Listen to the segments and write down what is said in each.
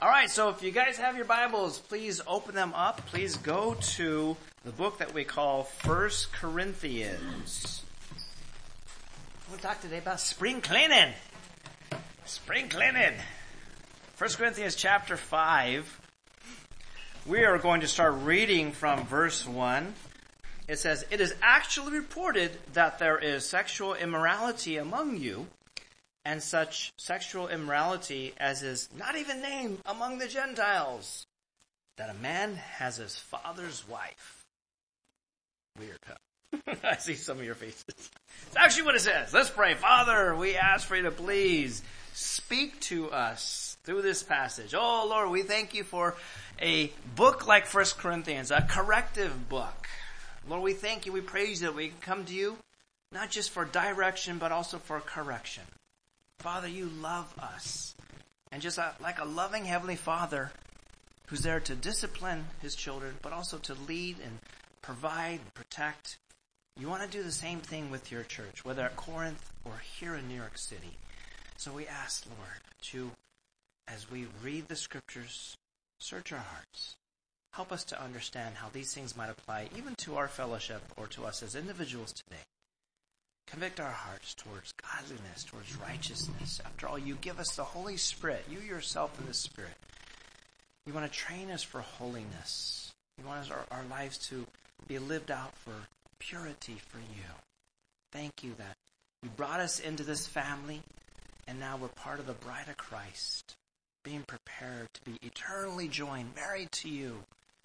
All right, so if you guys have your Bibles, please open them up. Please go to the book that we call 1 Corinthians. We'll talk today about spring cleaning. Spring cleaning. 1 Corinthians chapter 5. We are going to start reading from verse 1. It says, "It is actually reported that there is sexual immorality among you, and such sexual immorality as is not even named among the Gentiles, that a man has his father's wife." Weird, huh? I see some of your faces. It's actually what it says. Let's pray. Father, we ask for you to please speak to us through this passage. Oh, Lord, we thank you for a book like 1 Corinthians, a corrective book. Lord, we thank you. We praise you that we can come to you, not just for direction, but also for correction. Father, you love us. And just like a loving Heavenly Father who's there to discipline his children, but also to lead and provide and protect, you want to do the same thing with your church, whether at Corinth or here in New York City. So we ask, Lord, that you, as we read the scriptures, search our hearts. Help us to understand how these things might apply even to our fellowship or to us as individuals today. Convict our hearts towards godliness, towards righteousness. After all, you give us the Holy Spirit, you yourself in the Spirit. You want to train us for holiness. You want our lives to be lived out for purity for you. Thank you that you brought us into this family, and now we're part of the bride of Christ, being prepared to be eternally joined, married to you.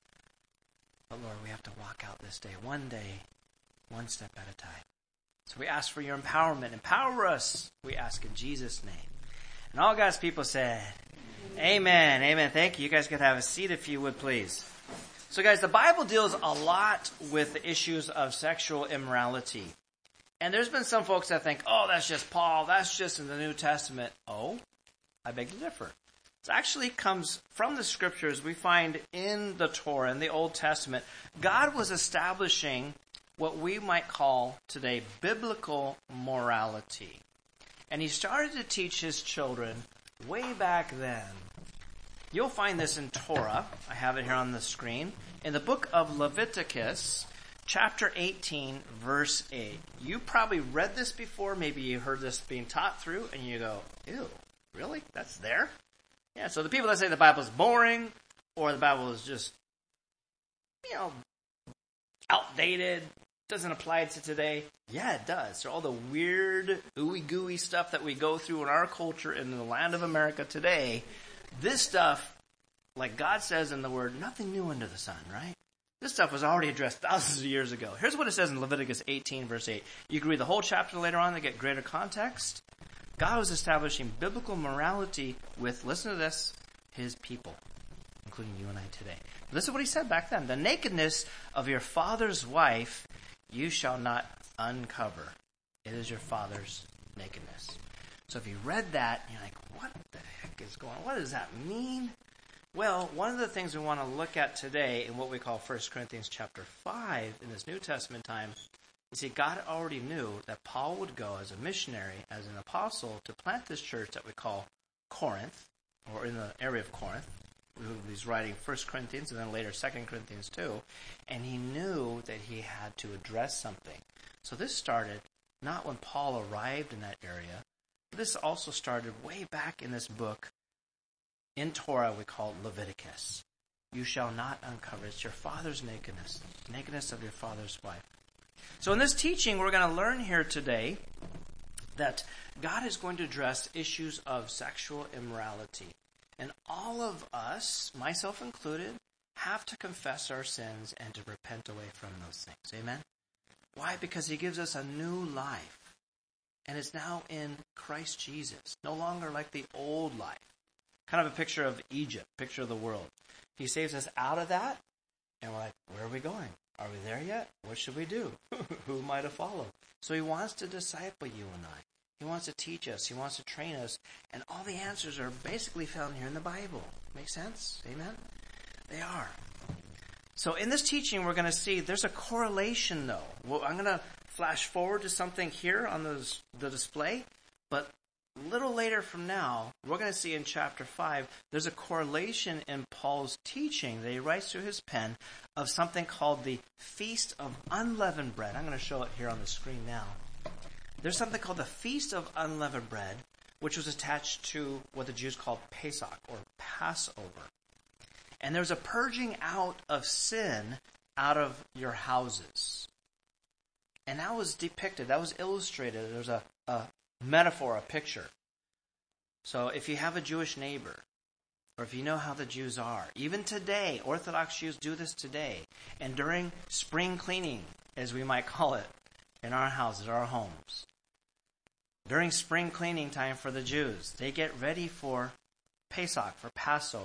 But Lord, we have to walk out this day, one step at a time. So we ask for your empowerment. Empower us, we ask in Jesus' name. And all God's people said, Amen. Amen. Thank you. You guys could have a seat if you would, please. So guys, the Bible deals a lot with the issues of sexual immorality. And there's been some folks that think, oh, that's just Paul. That's just in the New Testament. Oh, I beg to differ. It actually comes from the scriptures we find in the Torah, in the Old Testament. God was establishing what we might call today biblical morality. And he started to teach his children way back then. You'll find this in Torah. I have it here on the screen. In the book of Leviticus, chapter 18, verse 8. You probably read this before. Maybe you heard this being taught through, and you go, ew, really? That's there? Yeah, so the people that say the Bible is boring, or the Bible is just, outdated, doesn't apply to today. Yeah, it does. So all the weird, ooey gooey stuff that we go through in our culture in the land of America today, this stuff, like God says in the Word, nothing new under the sun, right? This stuff was already addressed thousands of years ago. Here's what it says in Leviticus 18, verse 8. You can read the whole chapter later on to get greater context. God was establishing biblical morality with, listen to this, his people, including you and I today. Listen to what he said back then. The nakedness of your father's wife you shall not uncover. It is your father's nakedness. So if you read that, you're like, what the heck is going on? What does that mean? Well, one of the things we want to look at today in what we call 1 Corinthians chapter 5 in this New Testament time, you see, God already knew that Paul would go as a missionary, as an apostle, to plant this church that we call Corinth, or in the area of Corinth. He's writing 1 Corinthians and then later 2 Corinthians too. And he knew that he had to address something. So this started not when Paul arrived in that area. This also started way back in this book in Torah we call Leviticus. You shall not uncover. It's your father's nakedness. Nakedness of your father's wife. So in this teaching we're going to learn here today that God is going to address issues of sexual immorality. And all of us, myself included, have to confess our sins and to repent away from those things. Amen? Why? Because he gives us a new life. And it's now in Christ Jesus. No longer like the old life. Kind of a picture of Egypt, picture of the world. He saves us out of that. And we're like, where are we going? Are we there yet? What should we do? Who am I to follow? So he wants to disciple you and I. He wants to teach us. He wants to train us. And all the answers are basically found here in the Bible. Make sense? Amen? They are. So in this teaching, we're going to see there's a correlation, though. Well, I'm going to flash forward to something here on the display. But a little later from now, we're going to see in chapter 5, there's a correlation in Paul's teaching that he writes through his pen of something called the Feast of Unleavened Bread. I'm going to show it here on the screen now. There's something called the Feast of Unleavened Bread, which was attached to what the Jews called Pesach, or Passover. And there's a purging out of sin out of your houses. And that was depicted, that was illustrated. There's a metaphor, a picture. So if you have a Jewish neighbor, or if you know how the Jews are, even today, Orthodox Jews do this today, and during spring cleaning, as we might call it, in our houses, our homes, during spring cleaning time for the Jews, they get ready for Pesach, for Passover.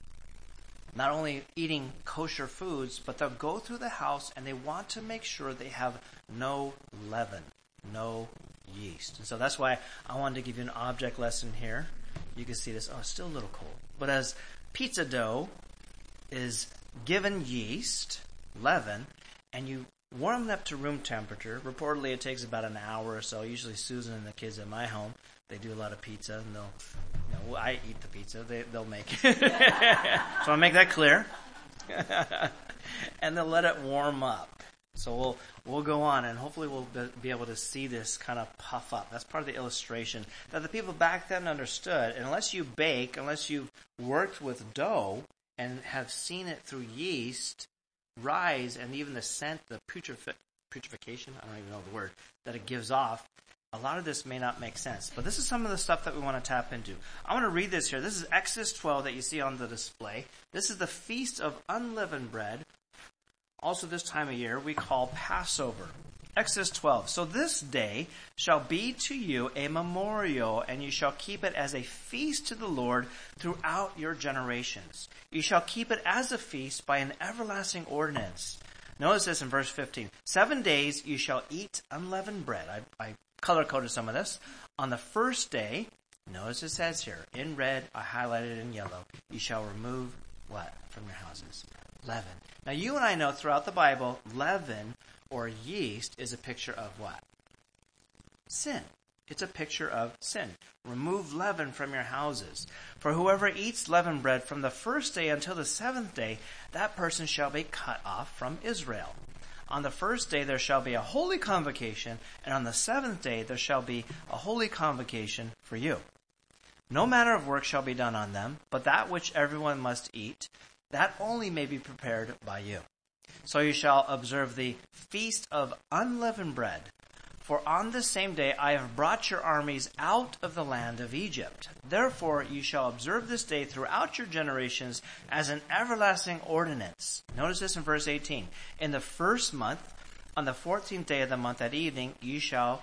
Not only eating kosher foods, but they'll go through the house and they want to make sure they have no leaven, no yeast. And so that's why I wanted to give you an object lesson here. You can see this. Oh, it's still a little cold. But as pizza dough is given yeast, leaven, and you warm it up to room temperature. Reportedly, it takes about an hour or so. Usually Susan and the kids at my home, they do a lot of pizza, and I eat the pizza. They'll make it. So I'll make that clear. And they'll let it warm up. So we'll go on, and hopefully we'll be able to see this kind of puff up. That's part of the illustration that the people back then understood. And unless you bake, unless you've worked with dough and have seen it through yeast rise, and even the scent, the putrefaction, I don't even know the word, that it gives off, a lot of this may not make sense. But this is some of the stuff that we want to tap into. I want to read this here. This is Exodus 12 that you see on the display. This is the Feast of Unleavened Bread. Also this time of year we call Passover. Exodus 12. So this day shall be to you a memorial, and you shall keep it as a feast to the Lord throughout your generations. You shall keep it as a feast by an everlasting ordinance. Notice this in verse 15. 7 days you shall eat unleavened bread. I color-coded some of this. On the first day, notice it says here, in red, I highlighted in yellow, you shall remove what from your houses? Leaven. Now you and I know throughout the Bible, leaven or yeast is a picture of what? Sin. It's a picture of sin. Remove leaven from your houses. For whoever eats leavened bread from the first day until the seventh day, that person shall be cut off from Israel. On the first day there shall be a holy convocation, and on the seventh day there shall be a holy convocation for you. No manner of work shall be done on them, but that which everyone must eat, that only may be prepared by you. So you shall observe the Feast of Unleavened Bread. For on this same day I have brought your armies out of the land of Egypt. Therefore you shall observe this day throughout your generations as an everlasting ordinance. Notice this in verse 18. In the first month, on the 14th day of the month at evening, you shall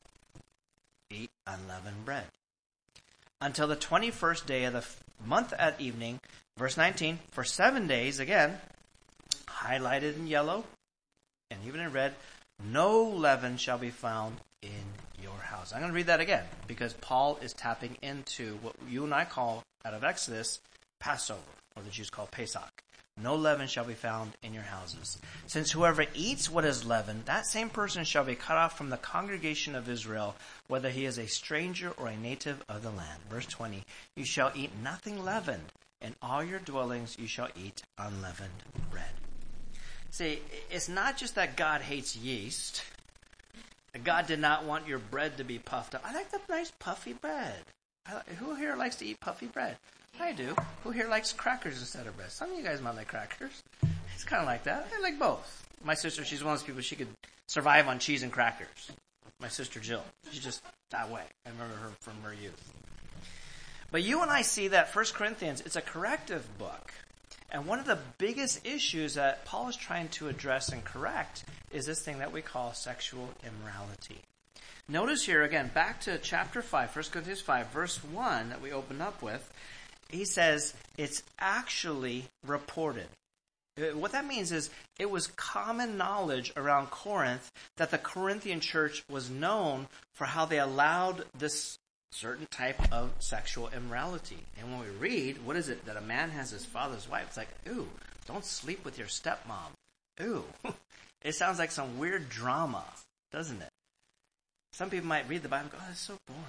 eat unleavened bread. Until the 21st day of the month at evening, verse 19, for 7 days, again, highlighted in yellow and even in red, no leaven shall be found in your house. I'm going to read that again because Paul is tapping into what you and I call, out of Exodus, Passover, or the Jews call Pesach. No leaven shall be found in your houses. Since whoever eats what is leavened, that same person shall be cut off from the congregation of Israel, whether he is a stranger or a native of the land. Verse 20, you shall eat nothing leavened. In all your dwellings you shall eat unleavened bread. See, it's not just that God hates yeast. God did not want your bread to be puffed up. I like the nice puffy bread. Who here likes to eat puffy bread? I do. Who here likes crackers instead of bread? Some of you guys might like crackers. It's kind of like that. I like both. My sister, she's one of those people, she could survive on cheese and crackers. My sister Jill, she's just that way. I remember her from her youth. But you and I see that 1 Corinthians, it's a corrective book. And one of the biggest issues that Paul is trying to address and correct is this thing that we call sexual immorality. Notice here, again, back to chapter 5, 1 Corinthians 5, verse 1 that we opened up with. He says it's actually reported. What that means is it was common knowledge around Corinth that the Corinthian church was known for how they allowed this certain type of sexual immorality. And when we read, what is it? That a man has his father's wife. It's like, ooh, don't sleep with your stepmom. Ooh. It sounds like some weird drama, doesn't it? Some people might read the Bible and go, oh, that's so boring.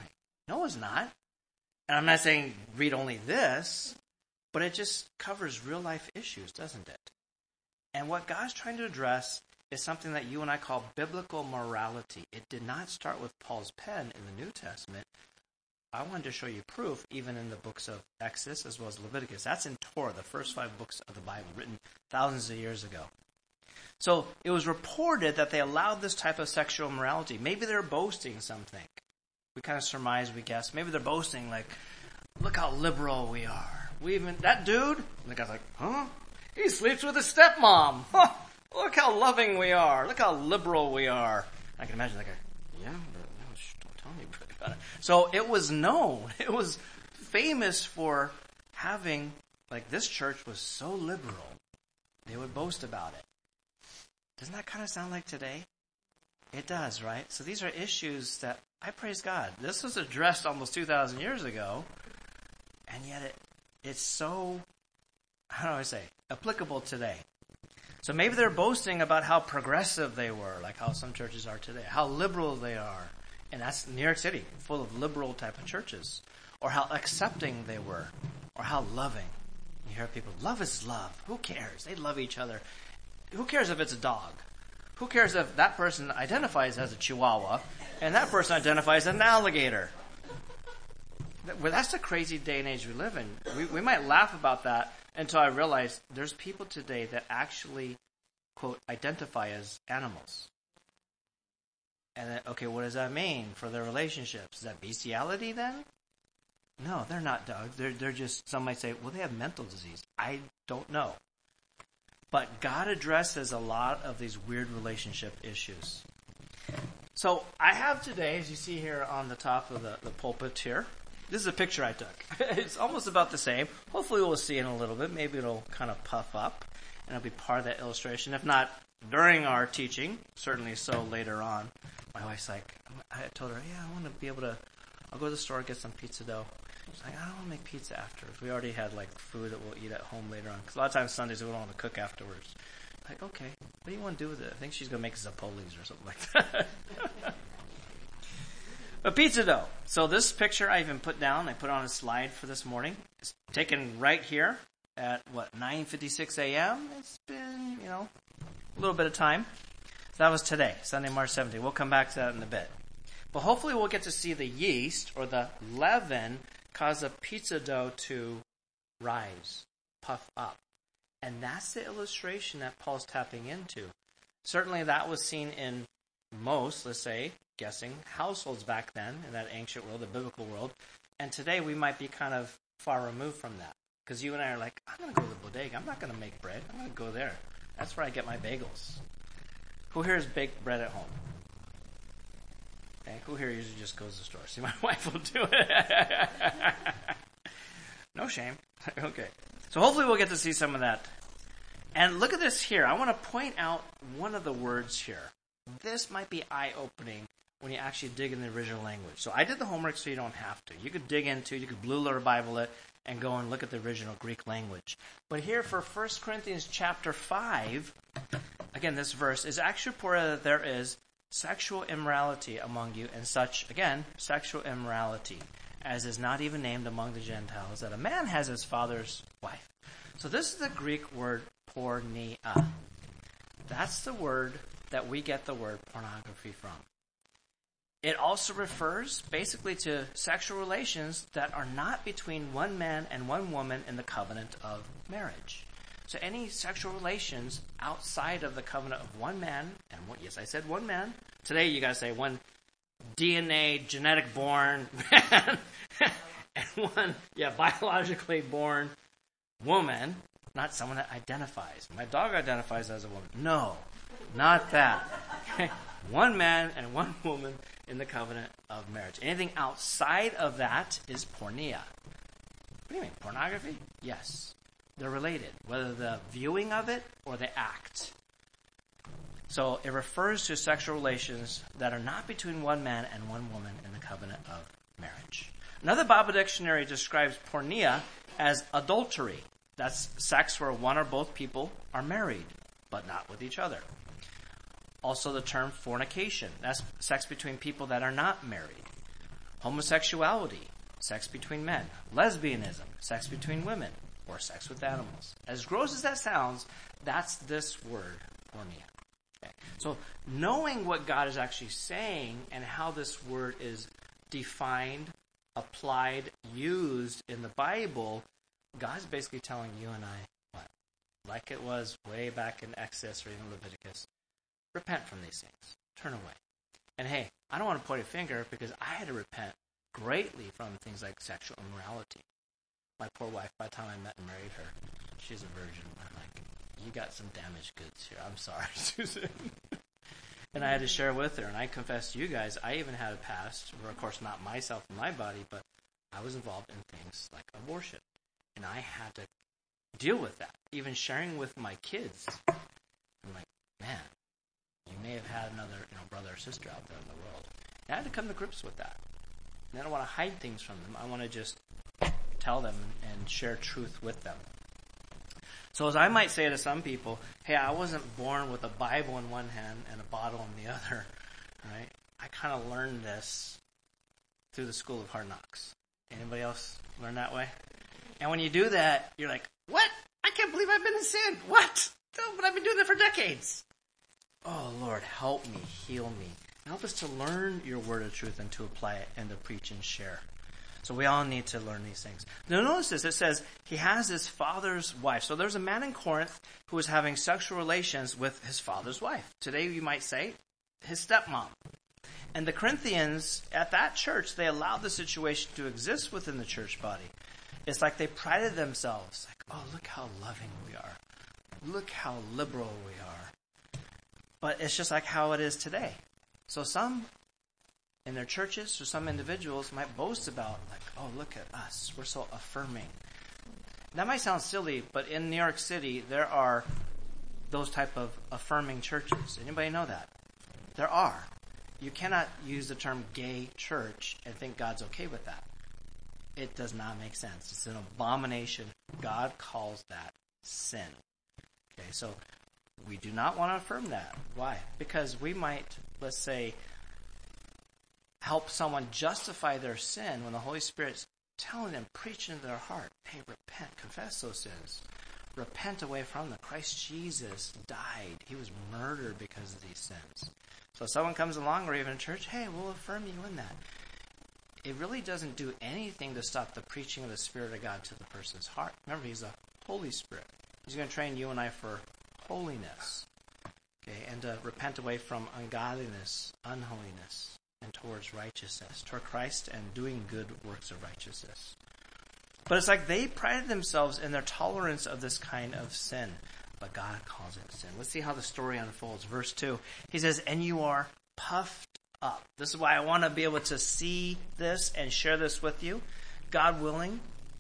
No, it's not. And I'm not saying read only this, but it just covers real life issues, doesn't it? And what God's trying to address is something that you and I call biblical morality. It did not start with Paul's pen in the New Testament. I wanted to show you proof even in the books of Exodus as well as Leviticus. That's in Torah, the first 5 books of the Bible, written thousands of years ago. So it was reported that they allowed this type of sexual immorality. Maybe they're boasting something. We kind of surmise, we guess. Maybe they're boasting like, look how liberal we are. That dude, and the guy's like, huh? He sleeps with his stepmom. Huh, look how loving we are. Look how liberal we are. I can imagine that guy, yeah, but no, don't tell me about it. So it was known. It was famous for having, like this church was so liberal, they would boast about it. Doesn't that kind of sound like today? It does, right? So these are issues that, I praise God, this was addressed almost 2,000 years ago, and yet it's so, how do I say, applicable today. So maybe they're boasting about how progressive they were, like how some churches are today, how liberal they are. And that's New York City, full of liberal type of churches. Or how accepting they were, or how loving. You hear people, love is love. Who cares? They love each other. Who cares if it's a dog? Who cares if that person identifies as a chihuahua and that person identifies as an alligator? Well, that's the crazy day and age we live in. We might laugh about that until I realize there's people today that actually, quote, identify as animals. And then, okay, what does that mean for their relationships? Is that bestiality then? No, they're not dogs. They're just, some might say, well, they have mental disease. I don't know. But God addresses a lot of these weird relationship issues. So I have today, as you see here on the top of the pulpit here, this is a picture I took. It's almost about the same. Hopefully we'll see in a little bit. Maybe it'll kind of puff up and it'll be part of that illustration. If not during our teaching, certainly so later on. My wife's like, I told her, yeah, I want to be able to, I'll go to the store, get some pizza dough. She's like, I don't want to make pizza afterwards. We already had like food that we'll eat at home later on. Because a lot of times Sundays we don't want to cook afterwards. Like, okay, what do you want to do with it? I think she's going to make Zappolis or something like that. A pizza dough. So this picture I even put down, I put on a slide for this morning. It's taken right here at, 9:56 a.m.? It's been, a little bit of time. So that was today, Sunday, March 17th. We'll come back to that in a bit. But hopefully we'll get to see the yeast or the leaven cause the pizza dough to rise, puff up. And that's the illustration that Paul's tapping into. Certainly that was seen in most, let's say, guessing, households back then in that ancient world, the biblical world. And today we might be kind of far removed from that. Because you and I are like, I'm going to go to the bodega. I'm not going to make bread. I'm going to go there. That's where I get my bagels. Who here has baked bread at home? Okay, who here usually just goes to the store? See, my wife will do it. No shame. Okay. So hopefully we'll get to see some of that. And look at this here. I want to point out one of the words here. This might be eye-opening when you actually dig in the original language. So I did the homework so you don't have to. You could dig into, you could Blue Letter Bible it, and go and look at the original Greek language. But here for 1 Corinthians chapter 5, again, this verse is actually reported that there is sexual immorality among you, and such, again, sexual immorality, as is not even named among the Gentiles, that a man has his father's wife. So this is the Greek word porneia. That's the word that we get the word pornography from. It also refers basically to sexual relations that are not between one man and one woman in the covenant of marriage. So any sexual relations outside of the covenant of one man, and one, yes, I said one man. Today you got to say one DNA, genetic born man, and one, biologically born woman, not someone that identifies. My dog identifies as a woman. No, not that. One man and one woman in the covenant of marriage. Anything outside of that is porneia. What do you mean, pornography? Yes. They're related, whether the viewing of it or the act. So it refers to sexual relations that are not between one man and one woman in the covenant of marriage. Another Bible dictionary describes porneia as adultery. That's sex where one or both people are married, but not with each other. Also the term fornication. That's sex between people that are not married. homosexuality, sex between men, lesbianism, sex between women, or sex with animals. As gross as that sounds, that's this word, porneia. Okay. So knowing what God is actually saying and how this word is defined, applied, used in the Bible, God's basically telling you and I what? Like it was way back in Exodus or even Leviticus, repent from these things. Turn away. And hey, I don't want to point a finger because I had to repent greatly from things like sexual immorality. My poor wife, by the time I met and married her, she's a virgin. I'm like, you got some damaged goods here. I'm sorry, Susan. And I had to share with her, and I confessed to you guys, I even had a past, where of course not myself and my body, but I was involved in things like abortion. And I had to deal with that, even sharing with my kids. I'm like, man, you may have had another brother or sister out there in the world. And I had to come to grips with that. And I don't want to hide things from them. I want to just tell them and share truth with them. So as I might say to some people, hey, I wasn't born with a Bible in one hand and a bottle in the other, right? I kind of learned this through the school of hard knocks. Anybody else learn that way? And when you do that, you're like, what? I can't believe I've been in sin. What? But I've been doing that for decades. Oh, Lord, help me, heal me. Help us to learn your word of truth and to apply it and to preach and share. So we all need to learn these things. Now notice this. It says he has his father's wife. So there's a man in Corinth who was having sexual relations with his father's wife. Today you might say his stepmom. And the Corinthians at that church, they allowed the situation to exist within the church body. It's like they prided themselves. Like, oh, look how loving we are. Look how liberal we are. But it's just like how it is today. So some in their churches or some individuals might boast about, like, oh, look at us. We're so affirming. That might sound silly, but in New York City, there are those type of affirming churches. Anybody know that? There are. You cannot use the term gay church and think God's okay with that. It does not make sense. It's an abomination. God calls that sin. Okay, so we do not want to affirm that. Why? Because we might, let's say, help someone justify their sin when the Holy Spirit's telling them, preaching into their heart, hey, repent, confess those sins. Repent away from them. Christ Jesus died. He was murdered because of these sins. So if someone comes along or even in church, hey, we'll affirm you in that. It really doesn't do anything to stop the preaching of the Spirit of God to the person's heart. Remember, he's a Holy Spirit. He's going to train you and I for holiness. Okay, and to repent away from ungodliness, unholiness, and towards righteousness, toward Christ and doing good works of righteousness. But it's like they prided themselves in their tolerance of this kind of sin. But God calls it sin. Let's see how the story unfolds. Verse 2, he says, and you are puffed up. This is why I want to be able to see this and share this with you. God willing,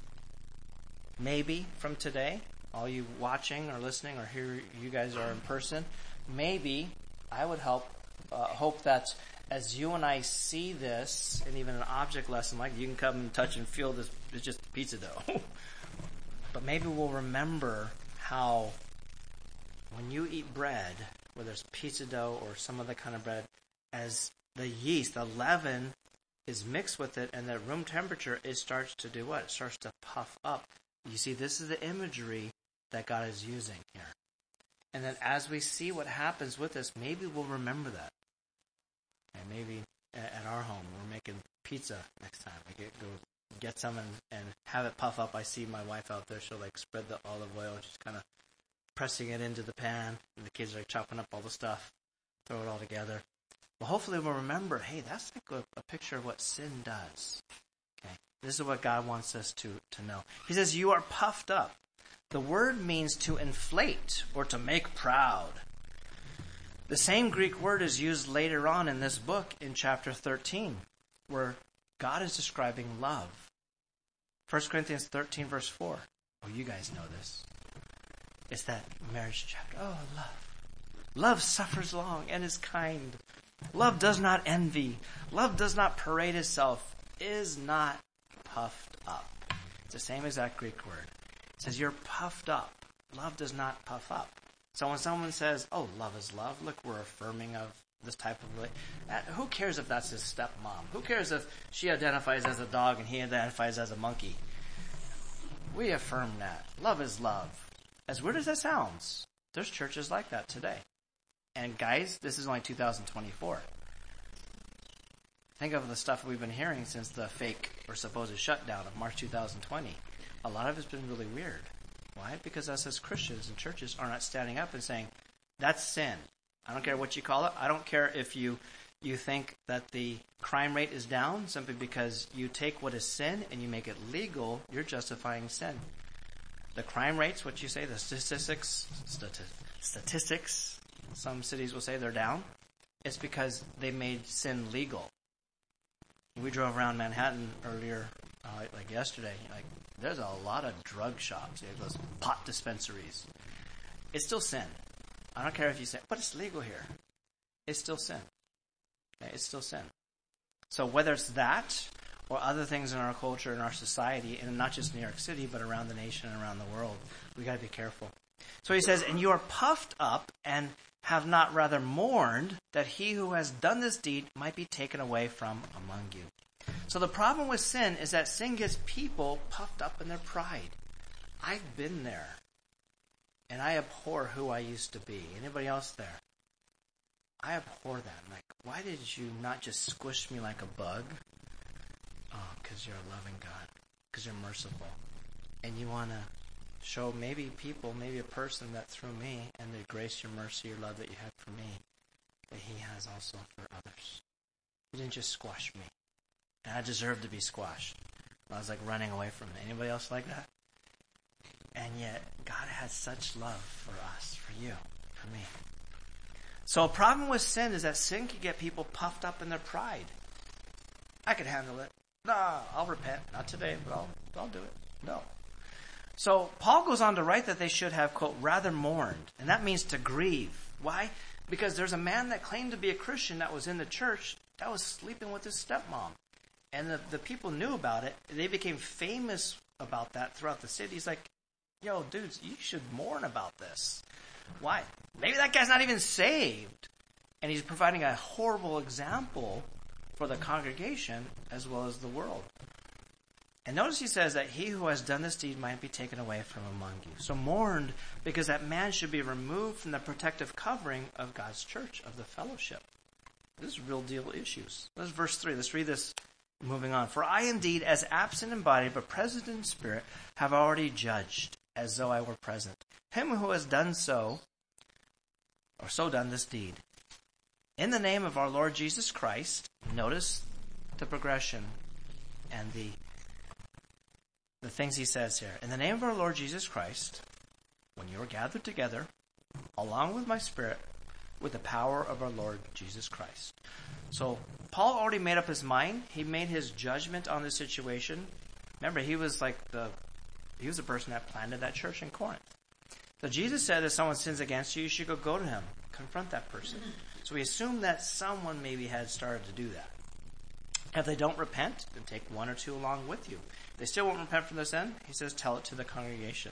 maybe from today, all you watching or listening or here you guys are in person, maybe I would hope that as you and I see this, and even an object lesson like you can come and touch and feel this, it's just pizza dough. But maybe we'll remember how when you eat bread, whether it's pizza dough or some other kind of bread, as the yeast, the leaven, is mixed with it, and at room temperature, it starts to do what? It starts to puff up. You see, this is the imagery that God is using here. And then as we see what happens with this, maybe we'll remember that. And maybe at our home, we're making pizza next time. We go get some and have it puff up. I see my wife out there. She'll like spread the olive oil. She's kind of pressing it into the pan. And the kids are chopping up all the stuff. Throw it all together. Well, hopefully we'll remember, hey, that's like a picture of what sin does. Okay, this is what God wants us to know. He says, you are puffed up. The word means to inflate or to make proud. The same Greek word is used later on in this book in chapter 13, where God is describing love. 1 Corinthians 13, verse 4. Oh, you guys know this. It's that marriage chapter. Oh, love. Love suffers long and is kind. Love does not envy. Love does not parade itself, is not puffed up. It's the same exact Greek word. It says you're puffed up. Love does not puff up. So when someone says, oh, love is love, look, we're affirming of this type of who cares if that's his stepmom? Who cares if she identifies as a dog and he identifies as a monkey? We affirm that. Love is love. As weird as that sounds, there's churches like that today. And guys, this is only 2024. Think of the stuff we've been hearing since the fake or supposed shutdown of March 2020. A lot of it's been really weird. Why? Because us as Christians and churches are not standing up and saying, that's sin. I don't care what you call it. I don't care if you think that the crime rate is down simply because you take what is sin and you make it legal. You're justifying sin. The crime rates, what you say, the statistics, some cities will say they're down. It's because they made sin legal. We drove around Manhattan earlier, like yesterday. Like, there's a lot of drug shops. Those pot dispensaries. It's still sin. I don't care if you say, but it's legal here. It's still sin. Okay? It's still sin. So whether it's that or other things in our culture, in our society, and not just New York City, but around the nation and around the world, we got to be careful. So he says, and you are puffed up and have not rather mourned that he who has done this deed might be taken away from among you. So the problem with sin is that sin gets people puffed up in their pride. I've been there. And I abhor who I used to be. Anybody else there? I abhor that. I'm like, why did you not just squish me like a bug? Oh, because you're a loving God. Because you're merciful. And you want to show maybe people, maybe a person that through me and the grace, your mercy, your love that you had for me, that he has also for others. He didn't just squash me. And I deserved to be squashed. I was like running away from it. Anybody else like that? And yet, God has such love for us, for you, for me. So a problem with sin is that sin can get people puffed up in their pride. I can handle it. No, I'll repent. Not today, but I'll do it. No. So Paul goes on to write that they should have, quote, rather mourned. And that means to grieve. Why? Because there's a man that claimed to be a Christian that was in the church that was sleeping with his stepmom. And the people knew about it. They became famous about that throughout the city. He's like, yo, dudes, you should mourn about this. Why? Maybe that guy's not even saved. And he's providing a horrible example for the congregation as well as the world. And notice he says that he who has done this deed might be taken away from among you. So mourned because that man should be removed from the protective covering of God's church, of the fellowship. This is real deal issues. This is verse 3. Let's read this moving on. For I indeed, as absent in body but present in spirit, have already judged, as though I were present, him who has done so, or so done this deed. In the name of our Lord Jesus Christ, notice the progression and the things he says here. In the name of our Lord Jesus Christ, when you are gathered together, along with my spirit, with the power of our Lord Jesus Christ. So Paul already made up his mind. He made his judgment on the situation. Remember, he was the person that planted that church in Corinth. So Jesus said if someone sins against you, you should go to him, confront that person. So we assume that someone maybe had started to do that. If they don't repent, then take one or two along with you. If they still won't repent from their sin, he says tell it to the congregation.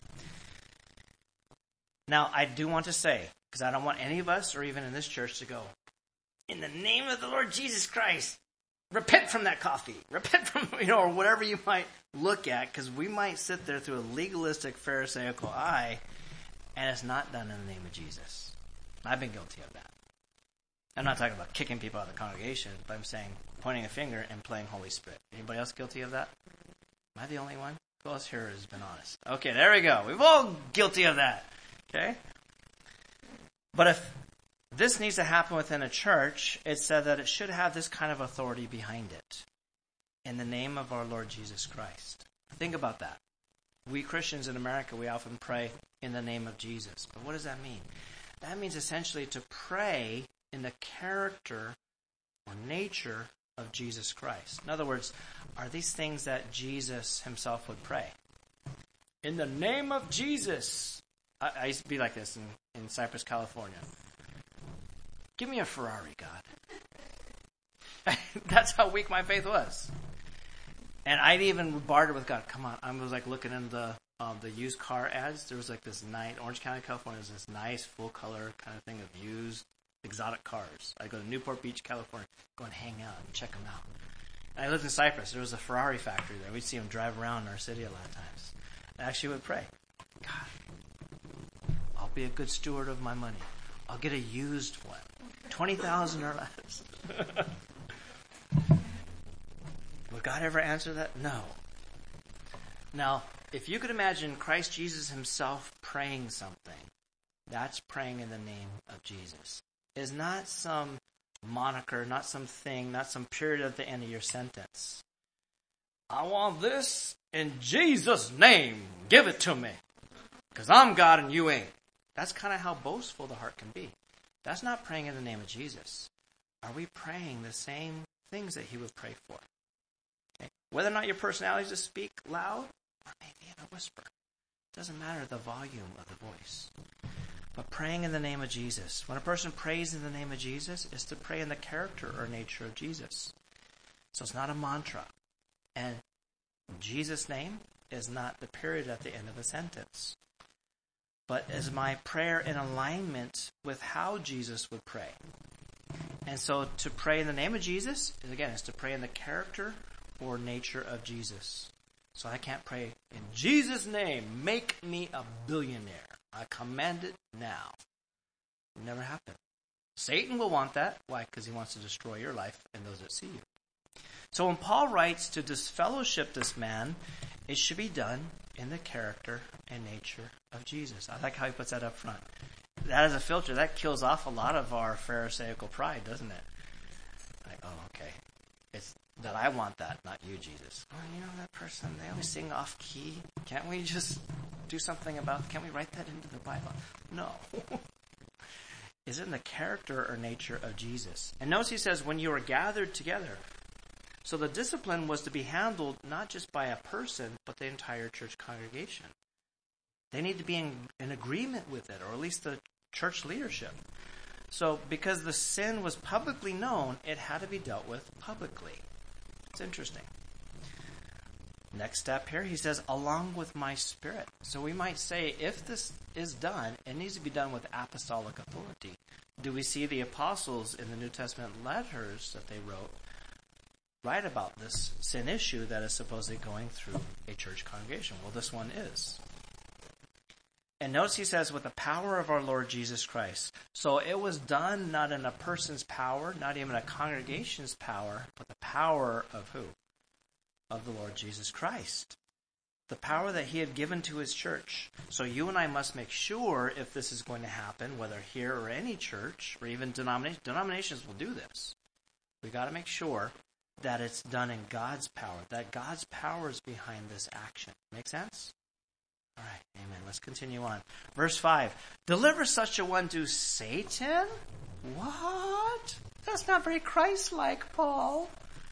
Now, I do want to say, because I don't want any of us or even in this church to go, in the name of the Lord Jesus Christ, repent from that coffee. Repent from, or whatever you might look at, because we might sit there through a legalistic, pharisaical eye, and it's not done in the name of Jesus. I've been guilty of that. I'm not talking about kicking people out of the congregation, but I'm saying pointing a finger and playing Holy Spirit. Anybody else guilty of that? Am I the only one? Who else here has been honest? Okay, there we go. We've all guilty of that. Okay? But if this needs to happen within a church, it said that it should have this kind of authority behind it. In the name of our Lord Jesus Christ. Think about that. We Christians in America, we often pray in the name of Jesus. But what does that mean? That means essentially to pray in the character or nature of Jesus Christ. In other words, are these things that Jesus himself would pray? In the name of Jesus. I used to be like this in Cypress, California. Give me a Ferrari, God. That's how weak my faith was. And I'd even bartered with God. Come on. I was looking into the used car ads. There was this nice, Orange County, California, was this nice full color kind of thing of used exotic cars. I'd go to Newport Beach, California, go and hang out and check them out. And I lived in Cyprus. There was a Ferrari factory there. We'd see them drive around in our city a lot of times. I actually would pray, God, I'll be a good steward of my money. I'll get a used one. 20,000 or less. Would God ever answer that? No. Now, if you could imagine Christ Jesus himself praying something, that's praying in the name of Jesus. It's not some moniker, not some thing, not some period at the end of your sentence. I want this in Jesus' name. Give it to me. Because I'm God and you ain't. That's kind of how boastful the heart can be. That's not praying in the name of Jesus. Are we praying the same things that he would pray for? Okay. Whether or not your personality is to speak loud or maybe in a whisper. It doesn't matter the volume of the voice. But praying in the name of Jesus. When a person prays in the name of Jesus, it's to pray in the character or nature of Jesus. So it's not a mantra. And Jesus' name is not the period at the end of a sentence. But is my prayer in alignment with how Jesus would pray? And so to pray in the name of Jesus, again, is to pray in the character or nature of Jesus. So I can't pray in Jesus' name, make me a billionaire. I command it now. It never happened. Satan will want that. Why? Because he wants to destroy your life and those that see you. So when Paul writes to disfellowship this man, it should be done in the character and nature of Jesus. I like how he puts that up front. That is a filter. That kills off a lot of our pharisaical pride, doesn't it? Like, oh, okay. It's that I want that, not you, Jesus. Well, you know that person, they always sing off key. Can't we just do something about, can't we write that into the Bible? No. Is it in the character or nature of Jesus? And notice he says, when you are gathered together. So the discipline was to be handled not just by a person, but the entire church congregation. They need to be in agreement with it, or at least the church leadership. So because the sin was publicly known, it had to be dealt with publicly. It's interesting. Next step here, he says, along with my spirit. So we might say, if this is done, it needs to be done with apostolic authority. Do we see the apostles in the New Testament letters that they write about this sin issue that is supposedly going through a church congregation? Well, this one is. And notice he says, with the power of our Lord Jesus Christ. So it was done not in a person's power, not even a congregation's power, but the power of who? Of the Lord Jesus Christ. The power that he had given to his church. So you and I must make sure if this is going to happen, whether here or any church, or even denominations will do this. We've got to make sure that it's done in God's power, that God's power is behind this action. Make sense? All right, amen. Let's continue on. Verse 5. Deliver such a one to Satan? What? That's not very Christ-like, Paul.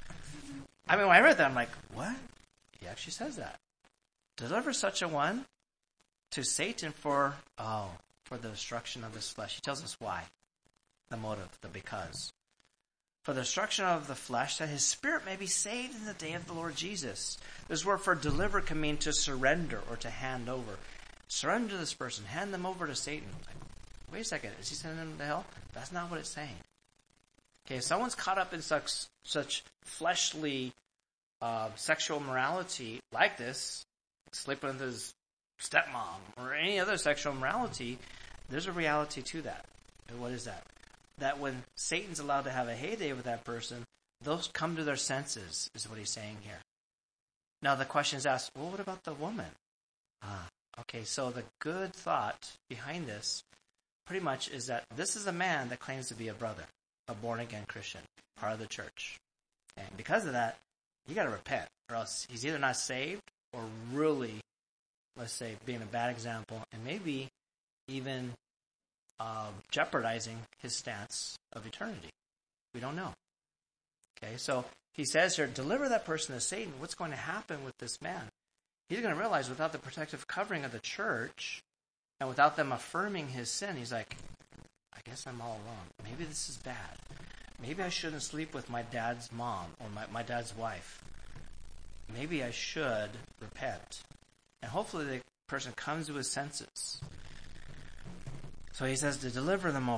I mean, when I read that, I'm like, what? He actually says that. Deliver such a one to Satan for the destruction of his flesh. He tells us why. The motive, the because. For the destruction of the flesh, that his spirit may be saved in the day of the Lord Jesus. This word for deliver can mean to surrender or to hand over. Surrender to this person. Hand them over to Satan. Like, wait a second. Is he sending them to hell? That's not what it's saying. Okay, if someone's caught up in such fleshly sexual morality like this, sleeping with his stepmom or any other sexual morality, there's a reality to that. And what is that? That when Satan's allowed to have a heyday with that person, those come to their senses, is what he's saying here. Now the question is asked, well, what about the woman? Okay, so the good thought behind this pretty much is that this is a man that claims to be a brother, a born-again Christian, part of the church. And because of that, you got to repent, or else he's either not saved or really, let's say, being a bad example, and maybe even jeopardizing his stance of eternity. We don't know. Okay, so he says here, deliver that person to Satan. What's going to happen with this man? He's going to realize without the protective covering of the church and without them affirming his sin, he's like, I guess I'm all wrong. Maybe this is bad. Maybe I shouldn't sleep with my dad's mom or my dad's wife. Maybe I should repent. And hopefully the person comes to his senses. So he says to deliver them over.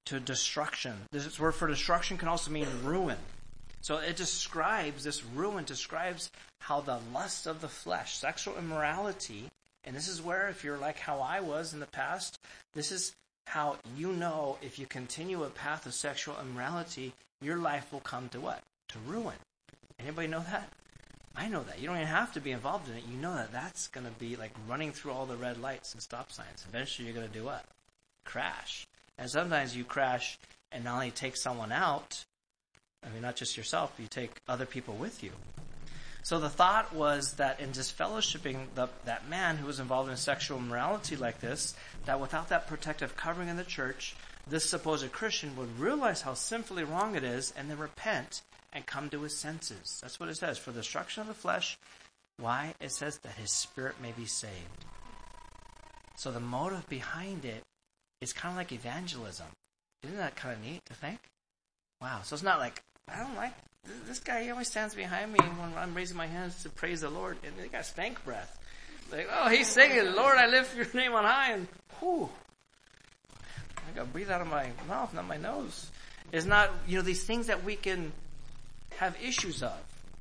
to destruction. This word for destruction can also mean ruin. So it describes, this ruin describes how the lust of the flesh, sexual immorality, and this is where, if you're like how I was in the past, this is how you know if you continue a path of sexual immorality, your life will come to what? To ruin. Anybody know that? I know that. You don't even have to be involved in it. You know that that's going to be like running through all the red lights and stop signs. Eventually you're going to do what? Crash. And sometimes you crash and not only take someone out, I mean, not just yourself, but you take other people with you. So the thought was that in disfellowshipping that man who was involved in sexual immorality like this, that without that protective covering in the church, this supposed Christian would realize how sinfully wrong it is and then repent and come to his senses. That's what it says. For the destruction of the flesh, why? It says that his spirit may be saved. So the motive behind it is kind of like evangelism. Isn't that kind of neat to think? Wow. So it's not like, I don't like this guy. He always stands behind me when I'm raising my hands to praise the Lord, and they got stank breath. Like, oh, he's singing, Lord, I lift your name on high, and whew, I got to breathe out of my mouth, not my nose. It's not, these things that we can have issues of,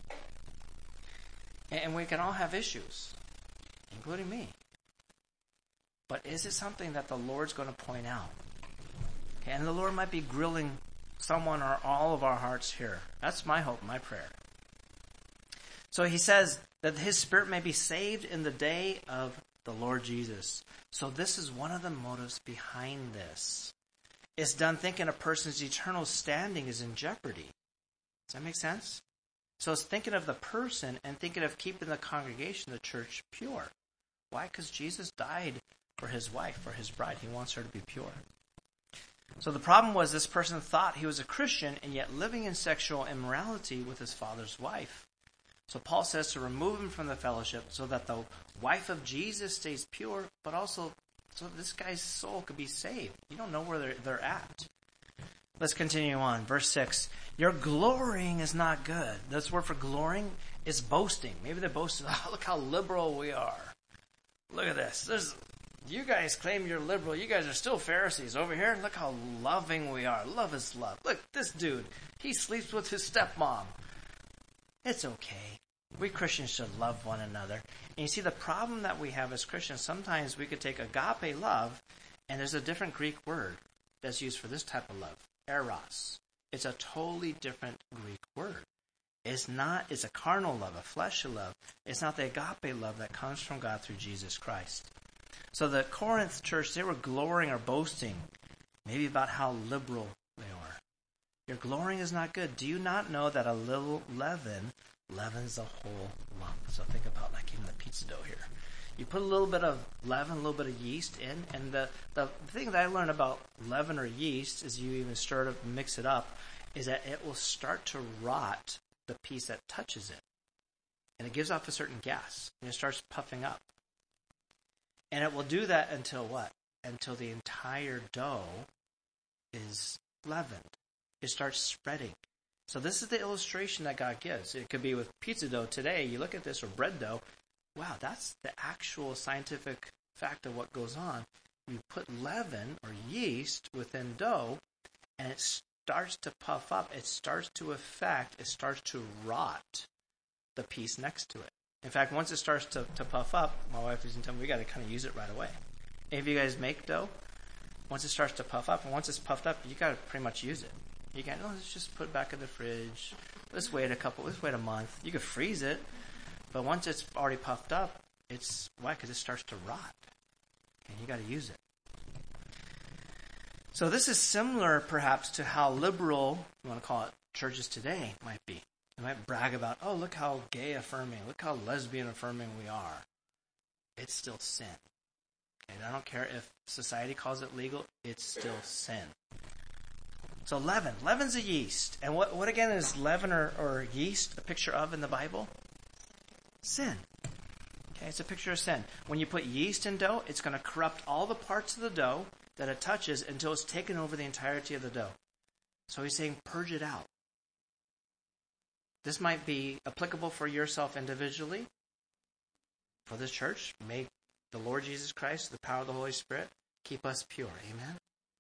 and we can all have issues, including me. But is it something that the Lord's going to point out? Okay, and the Lord might be grilling someone or all of our hearts here. That's my hope, my prayer. So he says that his spirit may be saved in the day of the Lord Jesus. So this is one of the motives behind this. It's done thinking a person's eternal standing is in jeopardy. Does that make sense? So it's thinking of the person and thinking of keeping the congregation, the church, pure. Why? Because Jesus died for his wife, for his bride. He wants her to be pure. So the problem was this person thought he was a Christian and yet living in sexual immorality with his father's wife. So Paul says to remove him from the fellowship so that the wife of Jesus stays pure, but also so this guy's soul could be saved. You don't know where they're at. Let's continue on. Verse 6. Your glorying is not good. This word for glorying is boasting. Maybe they're boasting, oh, look how liberal we are. Look at this. You guys claim you're liberal. You guys are still Pharisees. Over here, look how loving we are. Love is love. Look, this dude, he sleeps with his stepmom. It's okay. We Christians should love one another. And you see, the problem that we have as Christians, sometimes we could take agape love, and there's a different Greek word that's used for this type of love. Eros. It's a totally different Greek word. It's a carnal love, a fleshly love. It's not the agape love that comes from God through Jesus Christ. So the Corinth church, they were glorying or boasting, maybe about how liberal they were. Your glorying is not good. Do you not know that a little leaven leavens the whole lump? So think about like even the pizza dough here. You put a little bit of leaven, a little bit of yeast in, and the thing that I learned about leaven or yeast is you even stir it up and mix it up, is that it will start to rot the piece that touches it. And it gives off a certain gas, and it starts puffing up. And it will do that until what? Until the entire dough is leavened. It starts spreading. So this is the illustration that God gives. It could be with pizza dough today. You look at this, or bread dough. Wow, that's the actual scientific fact of what goes on. You put leaven or yeast within dough, and it starts to puff up. It starts to rot the piece next to it. In fact, once it starts to puff up, my wife is telling me we got to kind of use it right away. Any of you guys make dough? Once it starts to puff up, and once it's puffed up, you got to pretty much use it. You can't, let's just put it back in the fridge. Let's wait a month. You could freeze it, but once it's already puffed up, why? Because it starts to rot, and you got to use it. So this is similar, perhaps, to how liberal, you want to call it, churches today might be. They might brag about, oh, look how gay affirming, look how lesbian affirming we are. It's still sin. Okay, I don't care if society calls it legal, it's still sin. So leaven. Leaven's a yeast. And what again is leaven or yeast a picture of in the Bible? Sin. Okay, it's a picture of sin. When you put yeast in dough, it's going to corrupt all the parts of the dough that it touches until it's taken over the entirety of the dough. So he's saying, purge it out. This might be applicable for yourself individually, for this church. May the Lord Jesus Christ, the power of the Holy Spirit, keep us pure. Amen?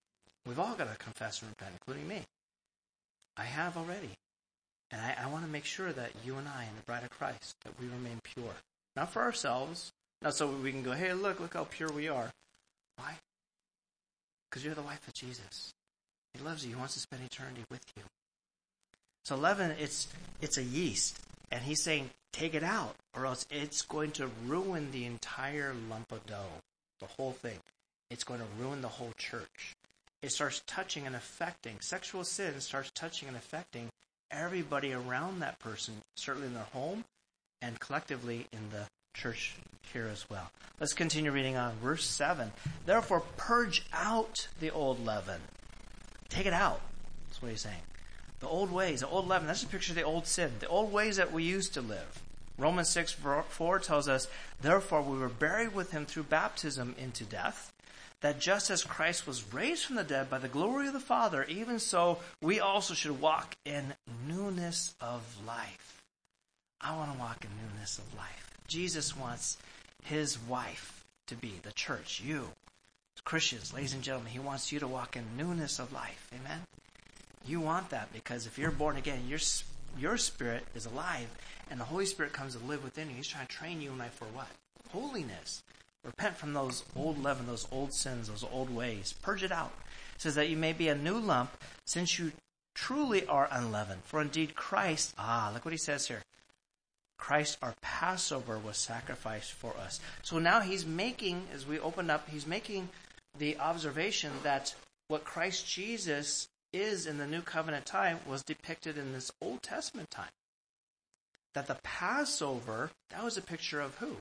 We've all got to confess and repent, including me. I have already. And I want to make sure that you and I and the bride of Christ, that we remain pure. Not for ourselves, not so we can go, hey, look how pure we are. Why? Because you're the wife of Jesus. He loves you. He wants to spend eternity with you. So leaven, it's a yeast. And he's saying, take it out, or else it's going to ruin the entire lump of dough. The whole thing. It's going to ruin the whole church. It starts touching and affecting. Sexual sin starts touching and affecting everybody around that person, certainly in their home and collectively in the church here as well. Let's continue reading on. Verse 7. Therefore, purge out the old leaven. Take it out. That's what he's saying. The old ways, the old leaven, that's a picture of the old sin, the old ways that we used to live. Romans 6:4 tells us, therefore we were buried with him through baptism into death, that just as Christ was raised from the dead by the glory of the Father, even so we also should walk in newness of life. I want to walk in newness of life. Jesus wants his wife to be the church, you. Christians, ladies and gentlemen, he wants you to walk in newness of life. Amen? You want that because if you're born again, your spirit is alive and the Holy Spirit comes to live within you. He's trying to train you and I for what? Holiness. Repent from those old leaven, those old sins, those old ways. Purge it out. It says that you may be a new lump since you truly are unleavened. For indeed Christ, look what he says here. Christ, our Passover, was sacrificed for us. So now he's making, as we open up, he's making the observation that what Christ Jesus is in the New Covenant time was depicted in this Old Testament time. That the Passover, that was a picture of who?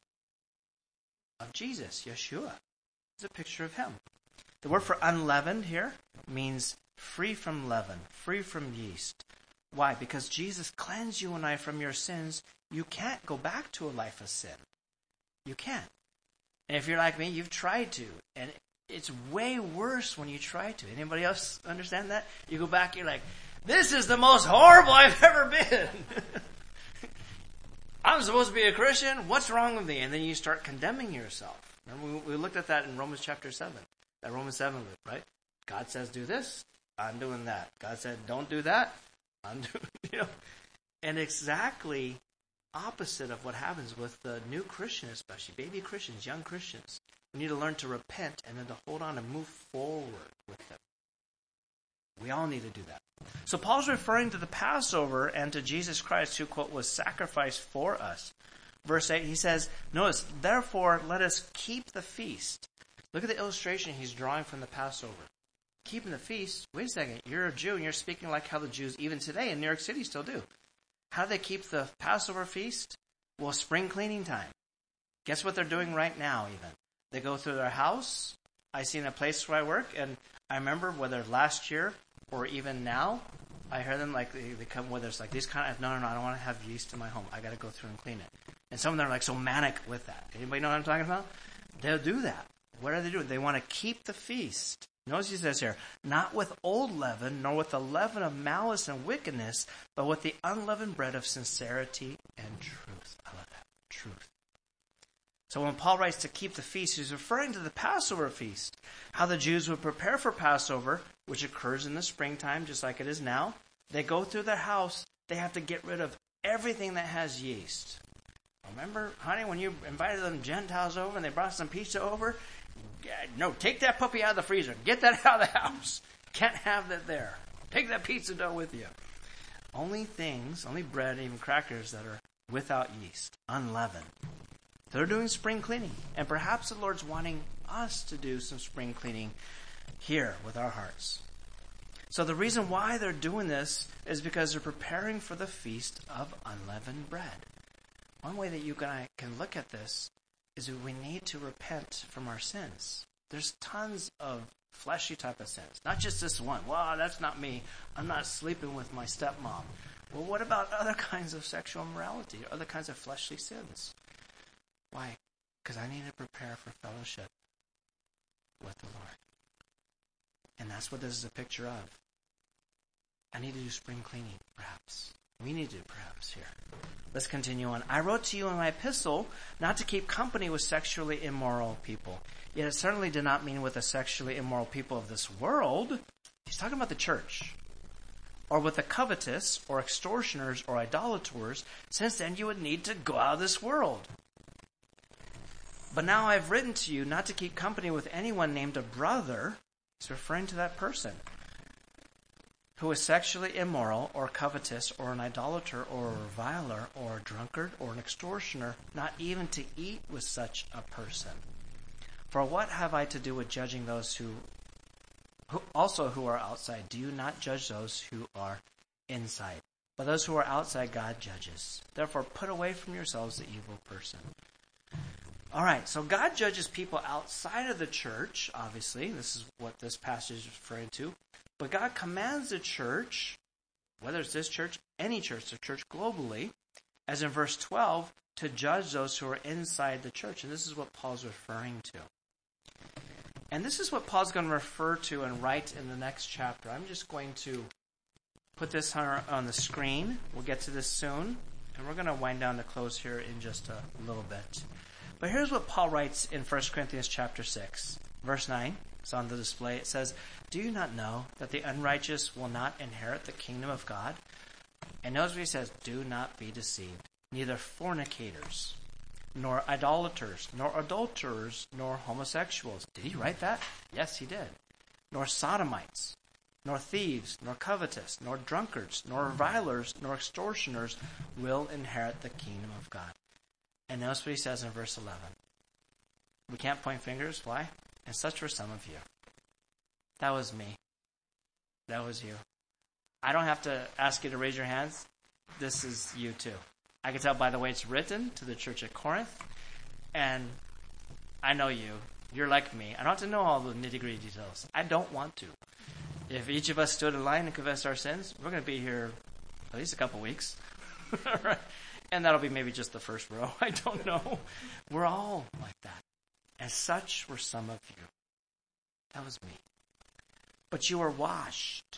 Of Jesus, Yeshua. It's a picture of him. The word for unleavened here means free from leaven, free from yeast. Why? Because Jesus cleansed you and I from your sins. You can't go back to a life of sin. You can't. And if you're like me, you've tried to. And it's way worse when you try to. Anybody else understand that? You go back, you're like, this is the most horrible I've ever been. I'm supposed to be a Christian. What's wrong with me? And then you start condemning yourself. Remember, we looked at that in Romans chapter 7. That Romans 7 loop, right? God says do this. I'm doing that. God said don't do that. I'm doing, And exactly opposite of what happens with the new Christian, especially baby Christians, young Christians. We need to learn to repent and then to hold on and move forward with them. We all need to do that. So Paul's referring to the Passover and to Jesus Christ who, quote, was sacrificed for us. Verse 8, he says, notice, therefore let us keep the feast. Look at the illustration he's drawing from the Passover. Keeping the feast, wait a second, you're a Jew and you're speaking like how the Jews even today in New York City still do. How do they keep the Passover feast? Well, spring cleaning time. Guess what they're doing right now even? They go through their house. I see in a place where I work, and I remember whether last year or even now, I hear them like they come with us like these kind of, no, I don't want to have yeast in my home. I got to go through and clean it. And some of them are like so manic with that. Anybody know what I'm talking about? They'll do that. What are they doing? They want to keep the feast. Notice he says here, not with old leaven, nor with the leaven of malice and wickedness, but with the unleavened bread of sincerity and truth. I love that. Truth. So when Paul writes to keep the feast, he's referring to the Passover feast. How the Jews would prepare for Passover, which occurs in the springtime, just like it is now. They go through their house. They have to get rid of everything that has yeast. Remember, honey, when you invited them Gentiles over and they brought some pizza over? No, take that puppy out of the freezer. Get that out of the house. Can't have that there. Take that pizza dough with you. Only bread, even crackers that are without yeast, unleavened. They're doing spring cleaning. And perhaps the Lord's wanting us to do some spring cleaning here with our hearts. So the reason why they're doing this is because they're preparing for the feast of unleavened bread. One way that you and I can look at this is that we need to repent from our sins. There's tons of fleshy type of sins. Not just this one. Well, that's not me. I'm not sleeping with my stepmom. Well, what about other kinds of sexual immorality, other kinds of fleshly sins? Why? Because I need to prepare for fellowship with the Lord. And that's what this is a picture of. I need to do spring cleaning, perhaps. We need to, perhaps, here. Let's continue on. I wrote to you in my epistle not to keep company with sexually immoral people. Yet it certainly did not mean with the sexually immoral people of this world. He's talking about the church. Or with the covetous, or extortioners, or idolaters, since then you would need to go out of this world. But now I've written to you not to keep company with anyone named a brother. He's referring to that person who is sexually immoral, or covetous, or an idolater, or a reviler, or a drunkard, or an extortioner, not even to eat with such a person. For what have I to do with judging those who are outside? Do you not judge those who are inside? But those who are outside, God judges. Therefore, put away from yourselves the evil person. All right, so God judges people outside of the church, obviously. This is what this passage is referring to. But God commands the church, whether it's this church, any church, the church globally, as in verse 12, to judge those who are inside the church. And this is what Paul's referring to. And this is what Paul's going to refer to and write in the next chapter. I'm just going to put this on the screen. We'll get to this soon. And we're going to wind down to close here in just a little bit. But here's what Paul writes in 1 Corinthians chapter 6. Verse 9. It's on the display. It says, do you not know that the unrighteous will not inherit the kingdom of God? And notice what he says, do not be deceived. Neither fornicators, nor idolaters, nor adulterers, nor homosexuals. Did he write that? Yes, he did. Nor sodomites, nor thieves, nor covetous, nor drunkards, nor revilers, nor extortioners will inherit the kingdom of God. And notice what he says in verse 11. We can't point fingers. Why? And such were some of you. That was me. That was you. I don't have to ask you to raise your hands. This is you too. I can tell by the way it's written to the church at Corinth. And I know you. You're like me. I don't have to know all the nitty-gritty details. I don't want to. If each of us stood in line and confessed our sins, we're going to be here at least a couple weeks. Right? And that'll be maybe just the first row. I don't know. We're all like that. And such were some of you. That was me. But you were washed.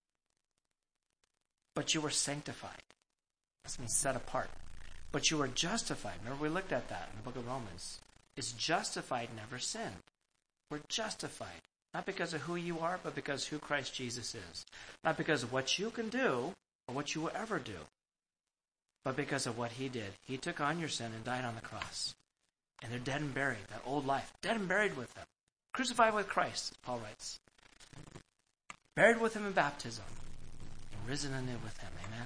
But you were sanctified. That means set apart. But you were justified. Remember we looked at that in the book of Romans. It's justified, never sinned. We're justified. Not because of who you are, but because who Christ Jesus is. Not because of what you can do or what you will ever do. But because of what he did. He took on your sin and died on the cross. And they're dead and buried. That old life. Dead and buried with him. Crucified with Christ, Paul writes. Buried with him in baptism. And risen anew with him. Amen.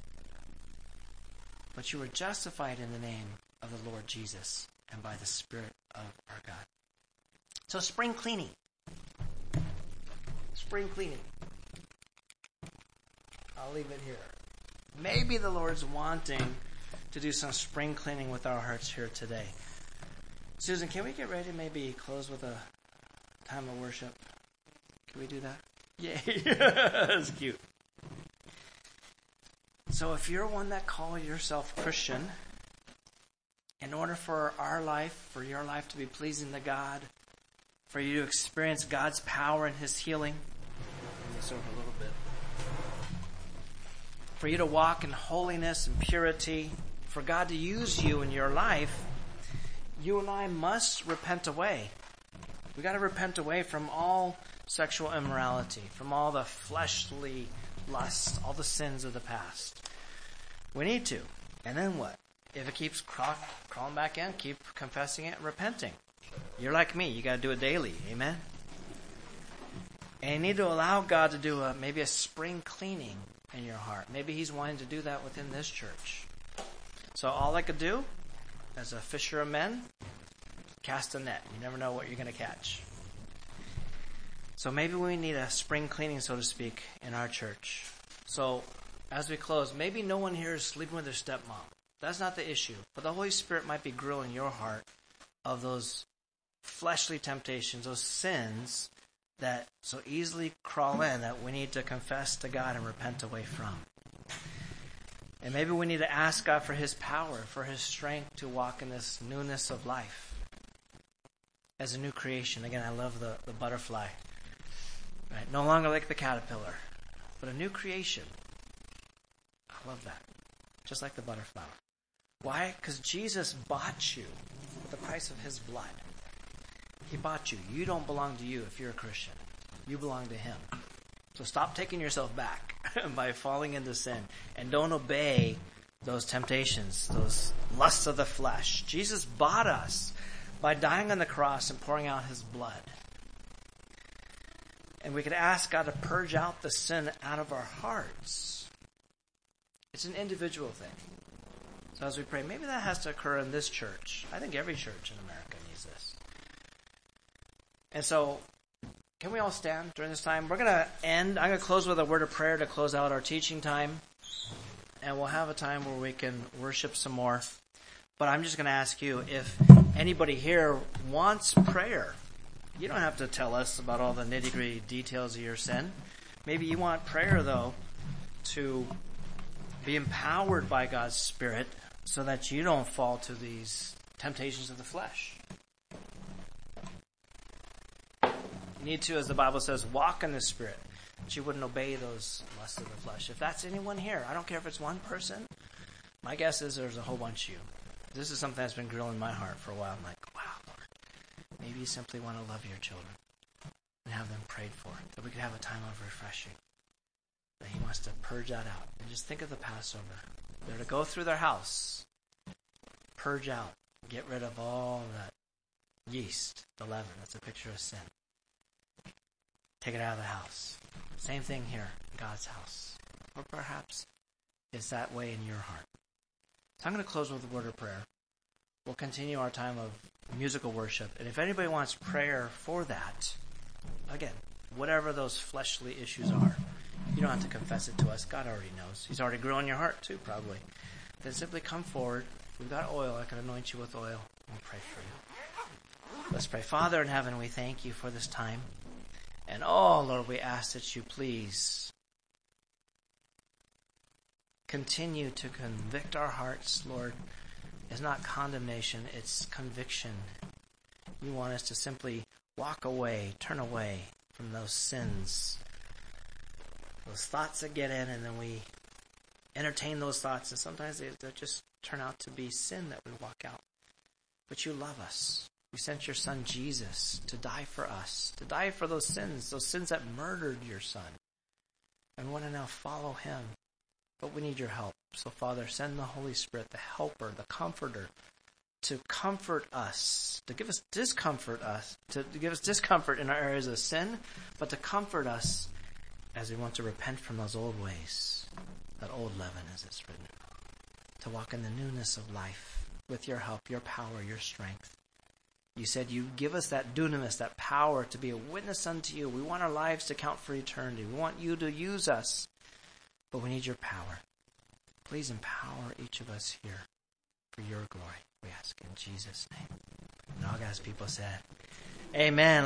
But you were justified in the name of the Lord Jesus. And by the Spirit of our God. So spring cleaning. Spring cleaning. I'll leave it here. Maybe the Lord's wanting to do some spring cleaning with our hearts here today. Susan, can we get ready to maybe close with a time of worship? Can we do that? Yay. That's cute. So if you're one that call yourself Christian, in order for our life, for your life to be pleasing to God, for you to experience God's power and his healing, move this over a little bit. For you to walk in holiness and purity, for God to use you in your life, you and I must repent away. We got to repent away from all sexual immorality, from all the fleshly lusts, all the sins of the past. We need to. And then what? If it keeps crawling back in, keep confessing it and repenting. You're like me. You got to do it daily. Amen? And you need to allow God to do maybe a spring cleaning in your heart. Maybe he's wanting to do that within this church. So all I could do, as a fisher of men, cast a net. You never know what you're going to catch. So maybe we need a spring cleaning, so to speak, in our church. So as we close, maybe no one here is sleeping with their stepmom. That's not the issue. But the Holy Spirit might be grilling your heart of those fleshly temptations, those sins that so easily crawl in that we need to confess to God and repent away from. And maybe we need to ask God for his power, for his strength to walk in this newness of life. As a new creation. Again, I love the butterfly. Right? No longer like the caterpillar, but a new creation. I love that. Just like the butterfly. Why? Because Jesus bought you with the price of his blood. He bought you. You don't belong to you if you're a Christian. You belong to him. So stop taking yourself back by falling into sin. And don't obey those temptations, those lusts of the flesh. Jesus bought us by dying on the cross and pouring out his blood. And we could ask God to purge out the sin out of our hearts. It's an individual thing. So as we pray, maybe that has to occur in this church. I think every church in America needs this. And so, can we all stand during this time? I'm going to close with a word of prayer to close out our teaching time. And we'll have a time where we can worship some more. But I'm just going to ask you, if anybody here wants prayer, you don't have to tell us about all the nitty-gritty details of your sin. Maybe you want prayer, though, to be empowered by God's Spirit so that you don't fall to these temptations of the flesh. You need to, as the Bible says, walk in the Spirit, that you wouldn't obey those lusts of the flesh. If that's anyone here, I don't care if it's one person. My guess is there's a whole bunch of you. This is something that's been grilling my heart for a while. I'm like, wow, Lord, maybe you simply want to love your children and have them prayed for, that we could have a time of refreshing, that he wants to purge that out. And just think of the Passover. They're to go through their house, purge out, get rid of all that yeast, the leaven. That's a picture of sin. Take it out of the house. Same thing here, God's house. Or perhaps it's that way in your heart. So I'm going to close with a word of prayer. We'll continue our time of musical worship. And if anybody wants prayer for that, again, whatever those fleshly issues are, you don't have to confess it to us. God already knows. He's already growing your heart too, probably. Then simply come forward. We've got oil. I can anoint you with oil. We'll pray for you. Let's pray. Father in heaven, we thank you for this time. And oh, Lord, we ask that you please continue to convict our hearts, Lord. It's not condemnation, it's conviction. You want us to simply walk away, turn away from those sins, those thoughts that get in, and then we entertain those thoughts, and sometimes they just turn out to be sin that we walk out. But you love us. You sent your son Jesus to die for us, to die for those sins that murdered your son. And we want to now follow him. But we need your help. So, Father, send the Holy Spirit, the helper, the comforter, to comfort us, to give us discomfort in our areas of sin, but to comfort us as we want to repent from those old ways, that old leaven, as it's written, to walk in the newness of life with your help, your power, your strength. You said you give us that dunamis, that power to be a witness unto you. We want our lives to count for eternity. We want you to use us, but we need your power. Please empower each of us here for your glory, we ask in Jesus' name. And all God's people said, amen.